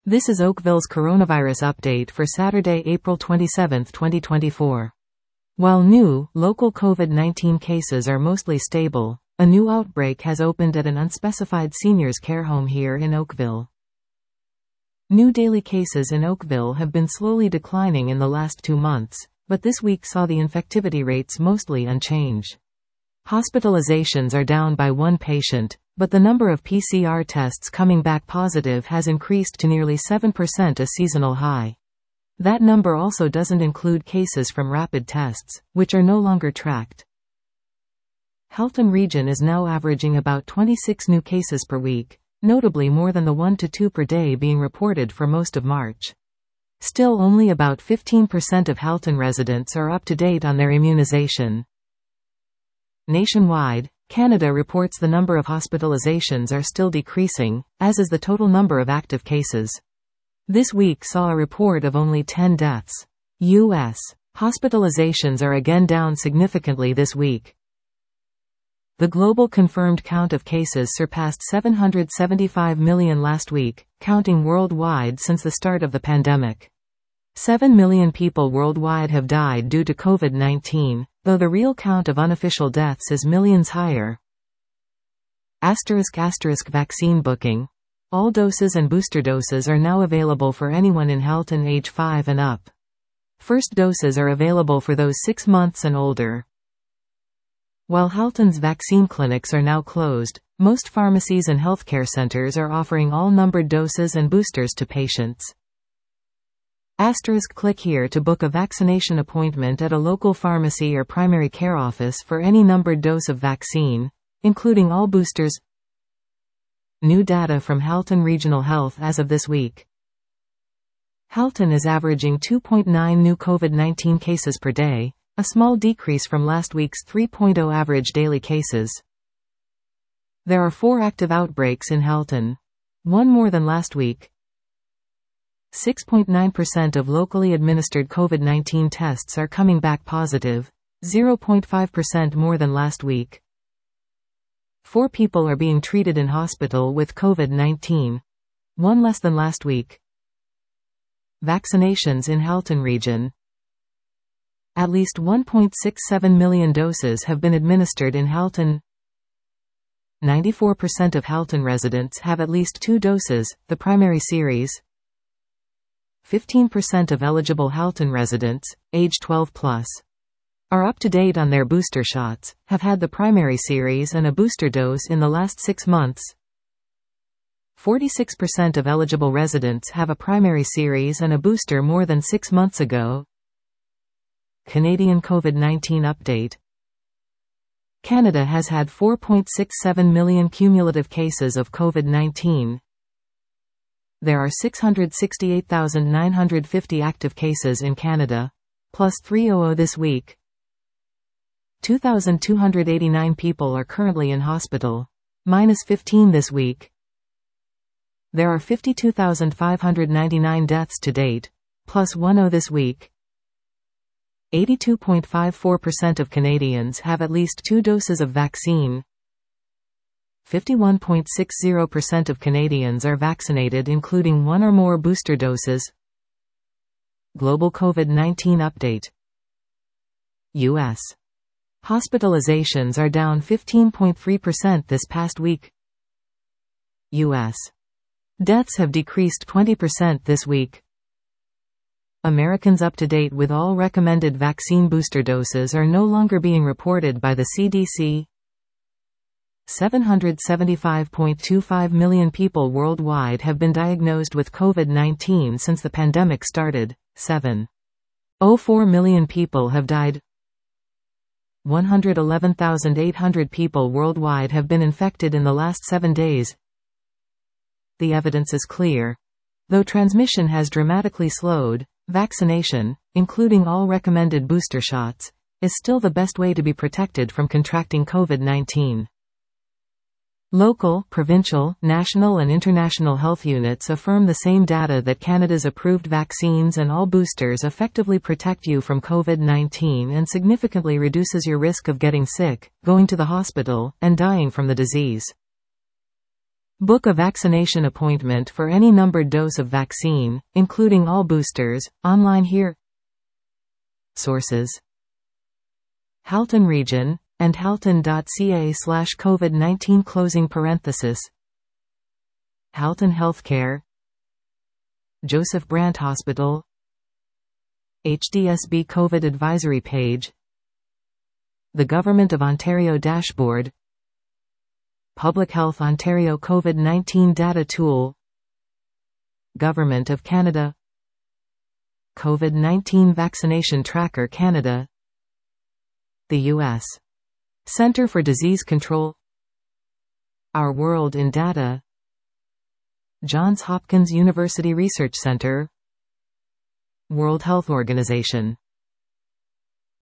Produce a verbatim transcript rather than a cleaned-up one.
This is Oakville's coronavirus update for Saturday, April twenty-seventh, twenty twenty-four. While new, local COVID nineteen cases are mostly stable, a new outbreak has opened at an unspecified seniors' care home here in Oakville. New daily cases in Oakville have been slowly declining in the last two months, but this week saw the infectivity rates mostly unchanged. Hospitalizations are down by one patient, but the number of P C R tests coming back positive has increased to nearly seven percent, a seasonal high. That number also doesn't include cases from rapid tests, which are no longer tracked. Halton Region is now averaging about twenty-six new cases per week, notably more than the one to two per day being reported for most of March. Still, only about fifteen percent of Halton residents are up to date on their immunization. Nationwide, Canada reports the number of hospitalizations are still decreasing, as is the total number of active cases. This week saw a report of only ten deaths. U S hospitalizations are again down significantly this week. The global confirmed count of cases surpassed seven hundred seventy-five million last week, counting worldwide since the start of the pandemic. seven million people worldwide have died due to COVID nineteen, though the real count of unofficial deaths is millions higher. Asterisk asterisk vaccine booking. All doses and booster doses are now available for anyone in Halton age five and up. First doses are available for those six months and older. While Halton's vaccine clinics are now closed, most pharmacies and healthcare centers are offering all numbered doses and boosters to patients. Asterisk click here to book a vaccination appointment at a local pharmacy or primary care office for any numbered dose of vaccine, including all boosters. New data from Halton Regional Health as of this week. Halton is averaging two point nine new COVID nineteen cases per day, a small decrease from last week's three point oh average daily cases. There are four active outbreaks in Halton. One more than last week. six point nine percent of locally administered COVID nineteen tests are coming back positive, zero point five percent more than last week. Four people are being treated in hospital with COVID nineteen, one less than last week. Vaccinations in Halton Region. At least one point six seven million doses have been administered in Halton. ninety-four percent of Halton residents have at least two doses, the primary series. fifteen percent of eligible Halton residents, age twelve plus, are up to date on their booster shots, have had the primary series and a booster dose in the last six months. forty-six percent of eligible residents have a primary series and a booster more than six months ago. Canadian COVID nineteen update. Canada has had four point six seven million cumulative cases of COVID nineteen. There are six hundred sixty-eight thousand nine hundred fifty active cases in Canada, plus three hundred this week. two thousand two hundred eighty-nine people are currently in hospital, minus fifteen this week. There are fifty-two thousand five hundred ninety-nine deaths to date, plus one hundred this week. eighty-two point five four percent of Canadians have at least two doses of vaccine. fifty-one point six zero percent of Canadians are vaccinated, including one or more booster doses. Global COVID nineteen update. U S hospitalizations are down fifteen point three percent this past week. U S deaths have decreased twenty percent this week. Americans up to date with all recommended vaccine booster doses are no longer being reported by the C D C. seven hundred seventy-five point two five million people worldwide have been diagnosed with COVID nineteen since the pandemic started. seven point oh four million people have died. one hundred eleven thousand eight hundred people worldwide have been infected in the last seven days. The evidence is clear. Though transmission has dramatically slowed, vaccination, including all recommended booster shots, is still the best way to be protected from contracting COVID nineteen. Local, provincial, national and international health units affirm the same data that Canada's approved vaccines and all boosters effectively protect you from COVID nineteen and significantly reduces your risk of getting sick, going to the hospital, and dying from the disease. Book a vaccination appointment for any numbered dose of vaccine, including all boosters, online here. Sources: Halton Region, and halton.ca slash COVID nineteen closing parenthesis. Halton Healthcare, Joseph Brant Hospital, H D S B COVID Advisory Page, the Government of Ontario Dashboard, Public Health Ontario COVID nineteen Data Tool, Government of Canada, COVID nineteen Vaccination Tracker Canada, the U S Centre for Disease Control, Our World in Data, Johns Hopkins University Research Center, World Health Organization.